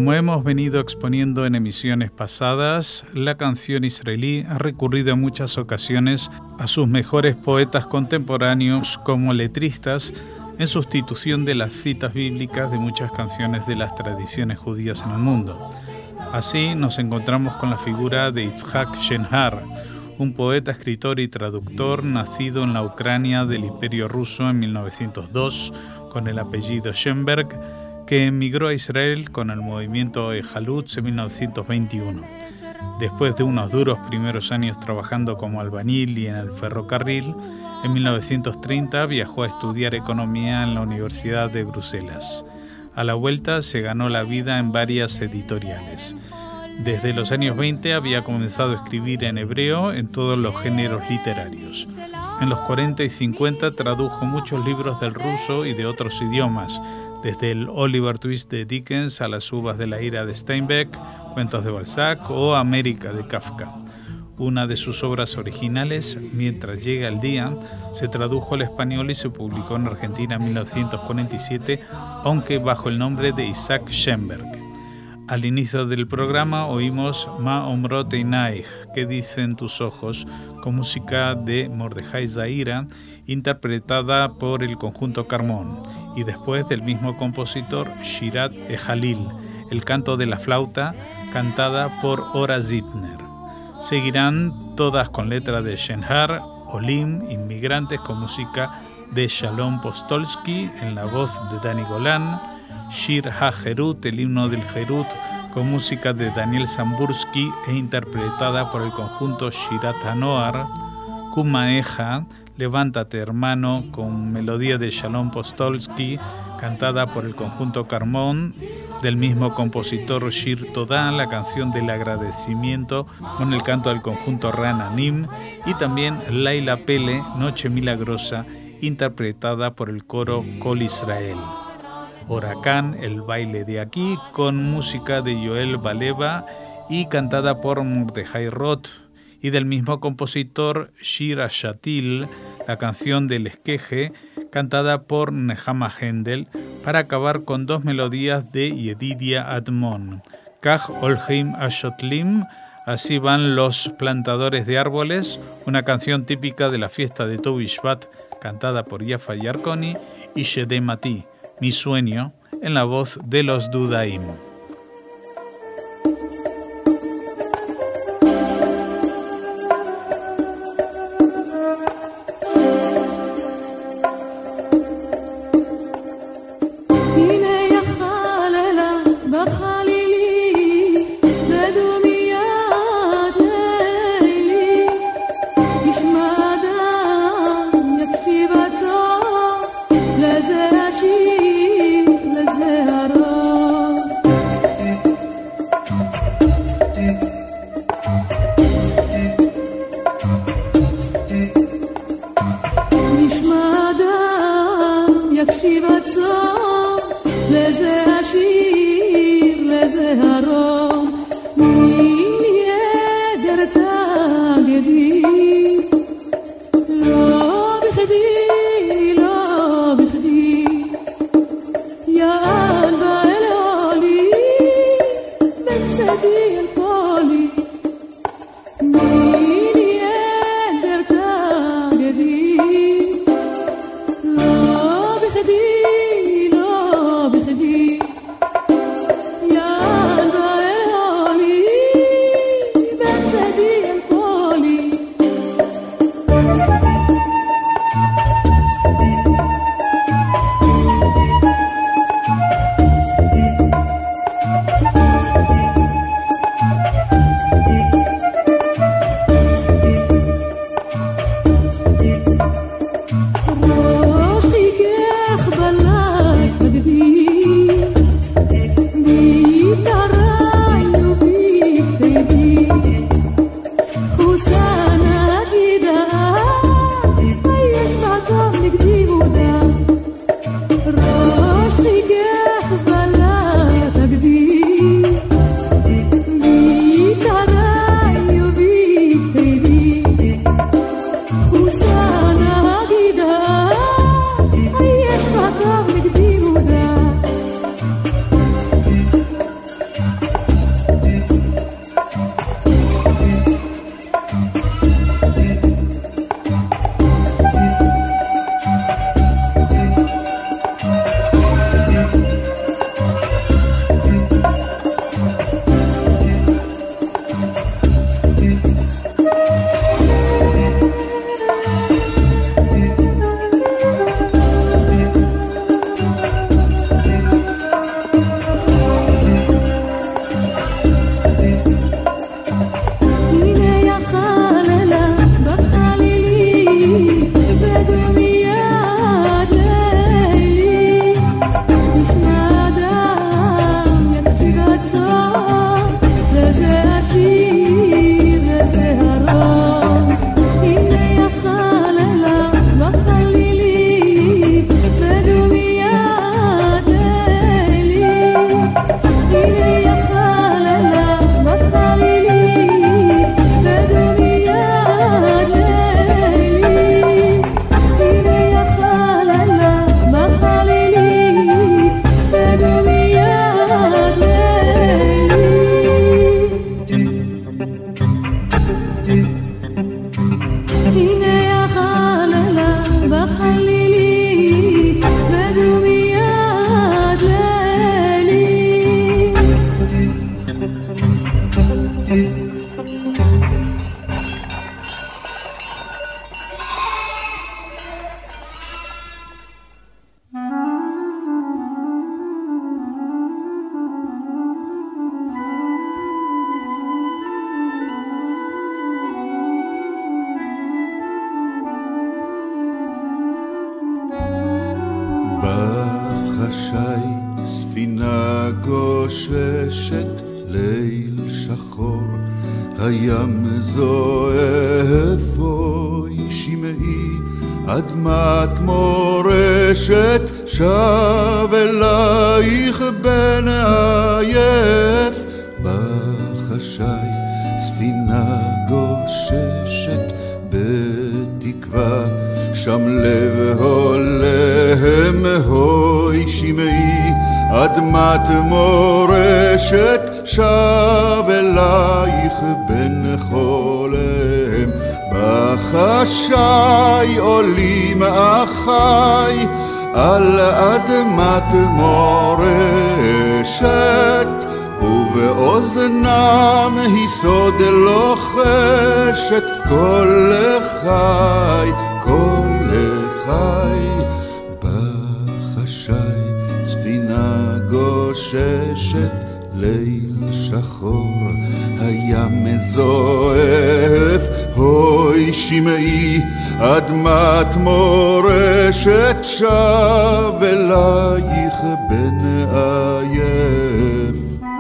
Como hemos venido exponiendo en emisiones pasadas, la canción israelí ha recurrido en muchas ocasiones a sus mejores poetas contemporáneos como letristas en sustitución de las citas bíblicas de muchas canciones de las tradiciones judías en el mundo. Así nos encontramos con la figura de Yitzhak Shenhar, un poeta, escritor y traductor nacido en la Ucrania del Imperio Ruso en 1902 con el apellido Shenberg, que emigró a Israel con el movimiento Jalutz en 1921. Después de unos duros primeros años trabajando como albañil y en el ferrocarril, en 1930 viajó a estudiar economía en la Universidad de Bruselas. A la vuelta se ganó la vida en varias editoriales. Desde los años 20 había comenzado a escribir en hebreo en todos los géneros literarios. En los 40 y 50 tradujo muchos libros del ruso y de otros idiomas, desde el Oliver Twist de Dickens a Las uvas de la ira de Steinbeck, Cuentos de Balzac o América de Kafka. Una de sus obras originales, Mientras llega el día, se tradujo al español y se publicó en Argentina en 1947, aunque bajo el nombre de Isaac Shenberg. Al inicio del programa oímos Ma Omrot Einaich, ¿qué dicen tus ojos?, con música de Mordejai Zaira, interpretada por el conjunto Carmón, y después del mismo compositor Shirat Ejalil, el canto de la flauta, cantada por Ora Zitner. Seguirán todas con letra de Shenhar, Olim, Inmigrantes, con música de Shalom Postolsky en la voz de Dani Golan, Shir HaJerut, el himno del Jerut, con música de Daniel Sambursky e interpretada por el conjunto Shirat HaNoar, Kumaeja, Levántate hermano, con melodía de Shalom Postolsky, cantada por el conjunto Carmón, del mismo compositor Shir Todá, la canción del agradecimiento, con el canto del conjunto Rananim, y también Laila Pele, Noche Milagrosa, interpretada por el coro Kol Israel. Horacán, el baile de aquí, con música de Yoel Baleva y cantada por Mordejai Roth, y del mismo compositor Shir Shatil, la canción del esqueje, cantada por Nehama Hendel, para acabar con dos melodías de Yedidia Admon. Kach Olheim Ashotlim, así van los plantadores de árboles, una canción típica de la fiesta de Tu Bishvat, cantada por Yafa Yarkoni, y Shedemati, Mi sueño, en la voz de los Dudaim. لزاشي لزهران בחשאי ספינה גוששת ליל שחור, הים זועף אוי שמעי, אדמת מורשת שב אלייך בן עייף. בחשאי ספינה גוששת בתקווה, שם לב הולם הוי שמעי, אדמת מורשת שב אלייך בן חולם. בחשאי עולים אחי על אדמת מורשת, ובאוזנם היסוד לוחשת כל לחי, כל לחי. בחשאי ספינה גוששת ליל שחור, הים זועף הוי שמעי, אדמת מורשת שב אלייך בן עייף.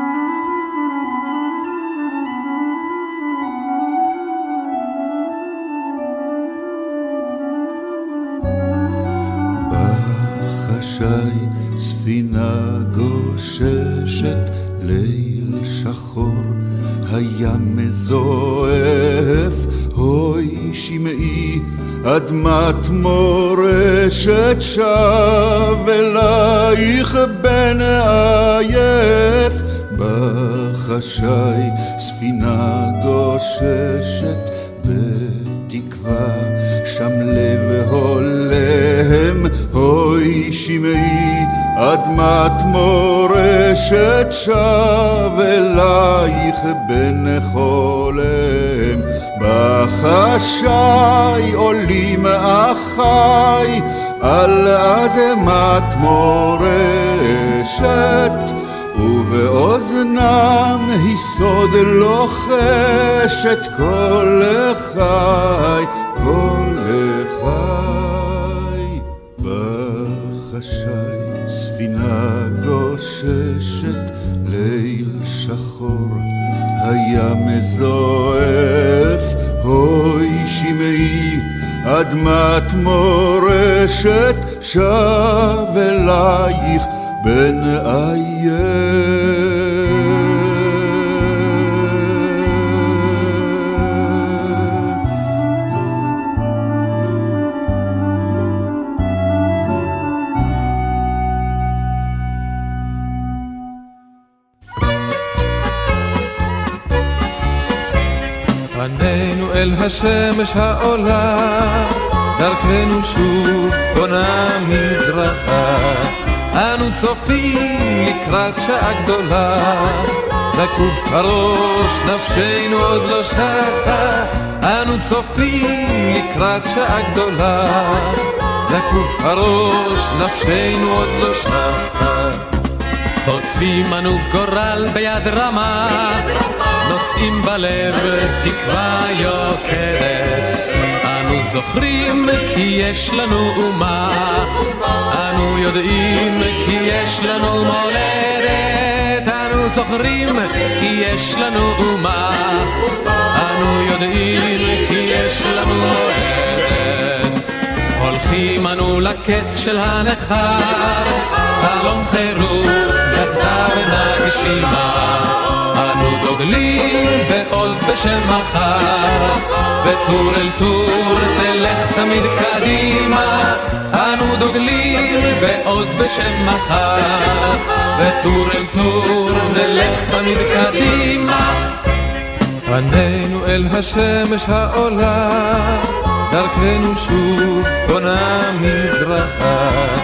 בחשאי ספינה גוששת ליל שחור, הים זועף הוי שמעי, אדמת מורשת שב אלייך בן עייף. בחשאי ספינה גוששת בתקווה, שם לב הולם הוי שמעי, אדמת מורשת שב אלייך בן חולם. בחשאי עולים אחי על אדמת מורשת, ובאוזנם היסוד לוחשת כל לחי, כל לחי. בחשאי ספינה גוששת ליל שחור, הים זועף הוי שמעי, אדמת מורשת שב אלייך בן עייף. פנינו אל השמש העולה, דרכנו שוב בונה מזרחה, אנו צופים לקראת שעה גדולה, זקוף הראש נפשנו עוד לא שטה, אנו צופים לקראת שעה גדולה, זקוף הראש נפשנו עוד לא שטה. חוצבים אנו גורל ביד רמה, נושאים בלב תקווה יוקדת, אנו זוכרים כי יש לנו אומה, אנו יודעים כי יש לנו מולדת, אנו זוכרים כי יש לנו אומה, אנו יודעים כי יש לנו מולדת. הולכים אנו לקץ של הנכר, חלום חירות יחדיו נגשימה, אנו דוגלים בעוז בשם מחר, וטור אל טור תלך תמיד קדימה, אנו דוגלים בעוז בשם מחר, וטור אל טור תלך תמיד קדימה. פנינו אל השמש העולה, דרכנו שוב בונה מזרחה,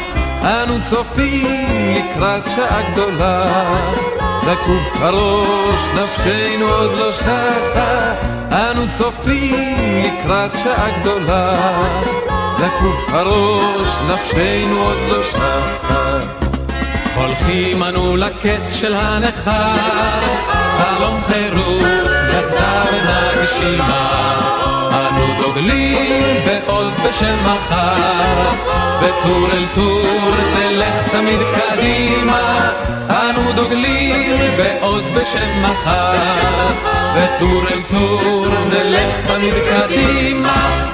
אנו צופים לקראת שעה גדולה, זקוף הראש נפשנו עוד לא שטה, אנו צופים לקראת שעה גדולה, זקוף הראש נפשנו עוד לא שטה. הולכים אנו לקץ של הנכר, חלום חירות נחדר נגשימה, אנו דוגלים בעוז בשם מחר, וטור אל טור נלך תמיד קדימה, אנו דוגלים בעוז בשם מחר, וטור אל טור נלך תמיד קדימה.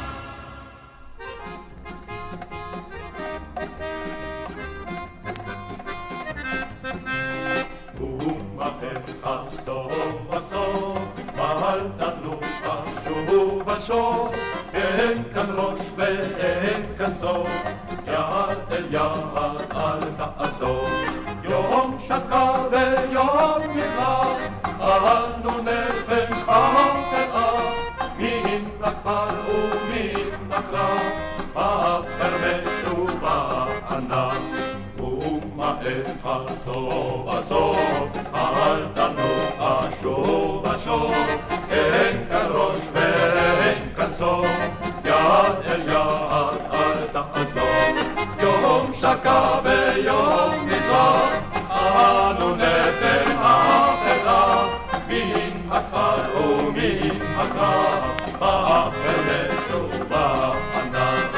אין כאן ראש ואין כאן סוף, יד אל יד אל תעזור, יום שקע ויום מזרח, אנו נפל בחראה, מן הכפר ומן הקרב, בחרמש ובענק, ומהר חצור בסוף, אל תנוח שוב ושוב, אין כאן ראש ואין כאן סוף, יד אל יד אל תעזור, יום שקע ויום מזרח, אנו נפל בחראה, מן הכפר ומן הקרב, בחרמש ובענק.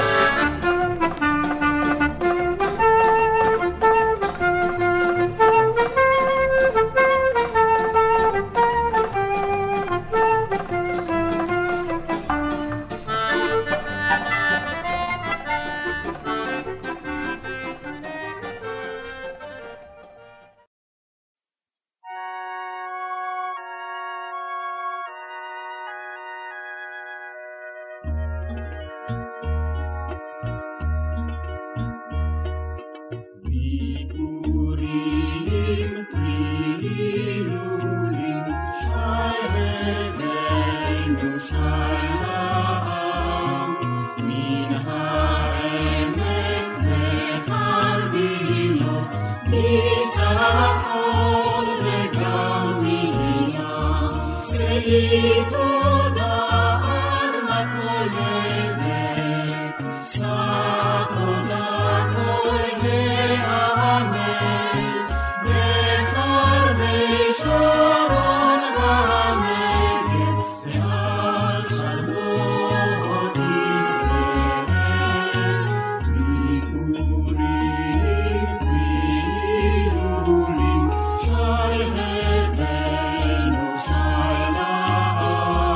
Shai hebenu shai la'am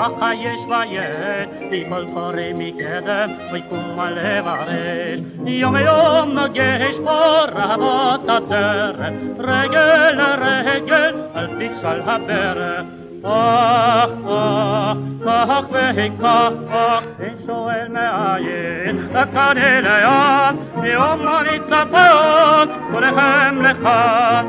ככה יש ויש, מכל קורא מקדם, ויקום על לברך. יום יום נוגש בו רבות הדרך, רגל לרגל על פקסל הברך. כך וכך, אין שואל מאין, לכאן אליין, יום לא נצפות, כולכם לכאן.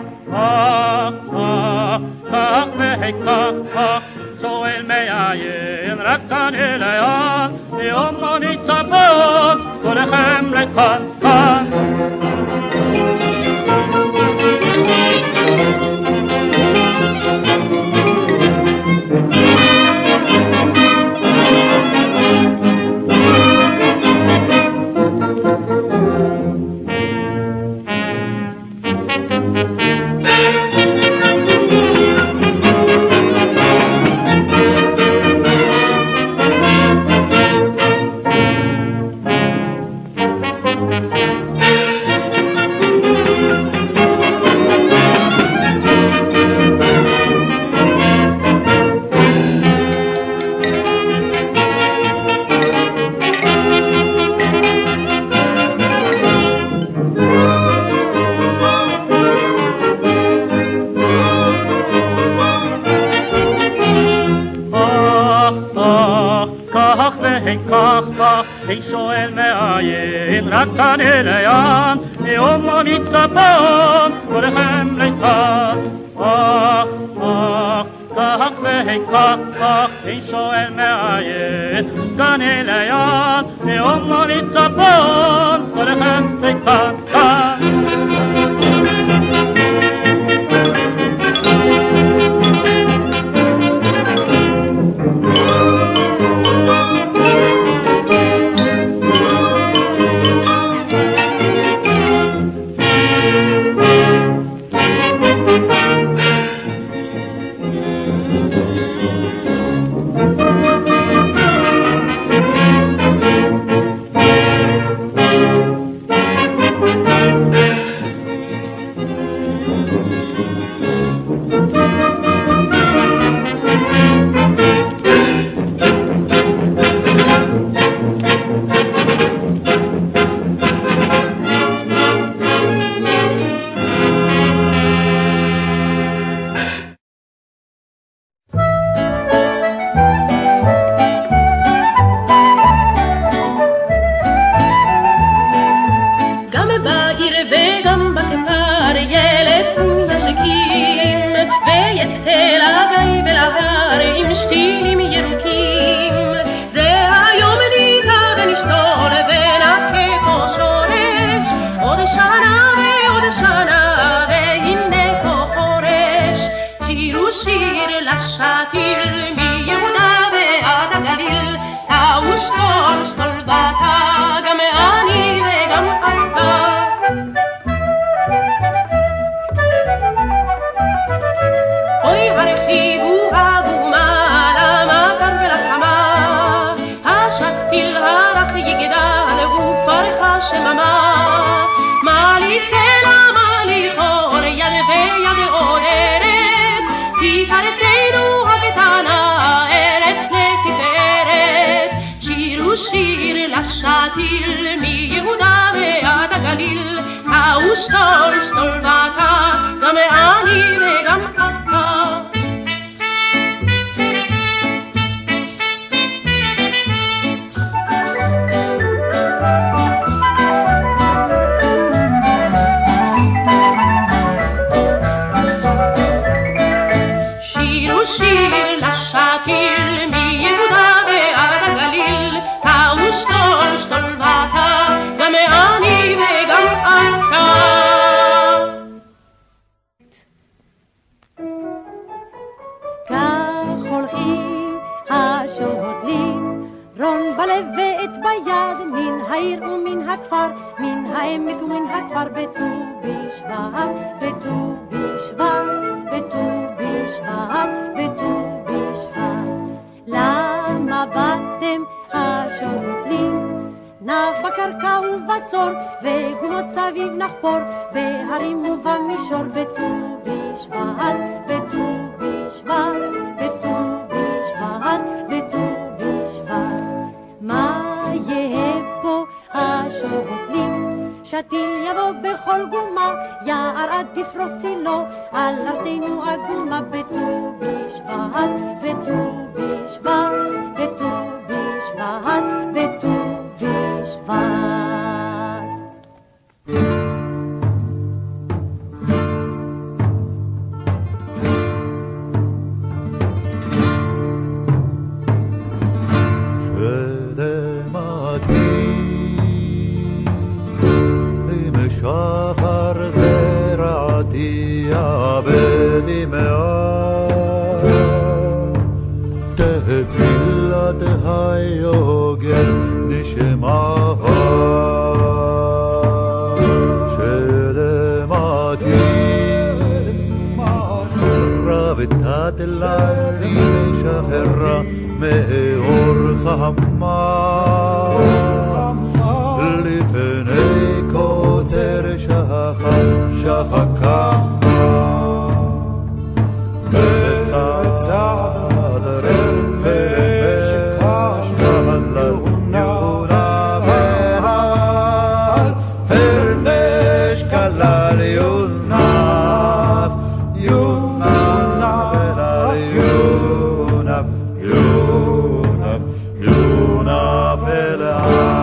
כך וכך, שואל מאין, רק כאן אליין, יום לא נצפות, כולכם לכאן, כאן. שואל מאין, רק כאן אליין, יום לא נצפות, כולכם לכאן. כך וכך, שואל מאין, כאן אליין, יום לא נצפות, כולכם לכאן, כאן. בט"ו בשבט, שתיל יבוא בכל גומה, יער עד תפרוסי לו, על ארצנו עגומה בט"ו בשבט, בט"ו בשבט, בט"ו בשבט, בט"ו בשבט. שחר זרעתי אבד מעט, תפילת היוגל נשמעה, שלמתי רבתה תלתי ושחרה מאור חמה, לפני קוצר שחקה בצד רב חרמשך השתהלל יונה ונעל חרמש כלל יונף יונף ונעל יונף יונף יונף ונעל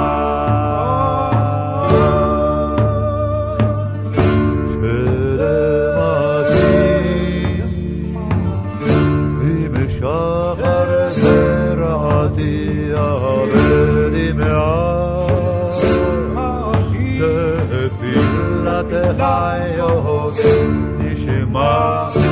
נשמע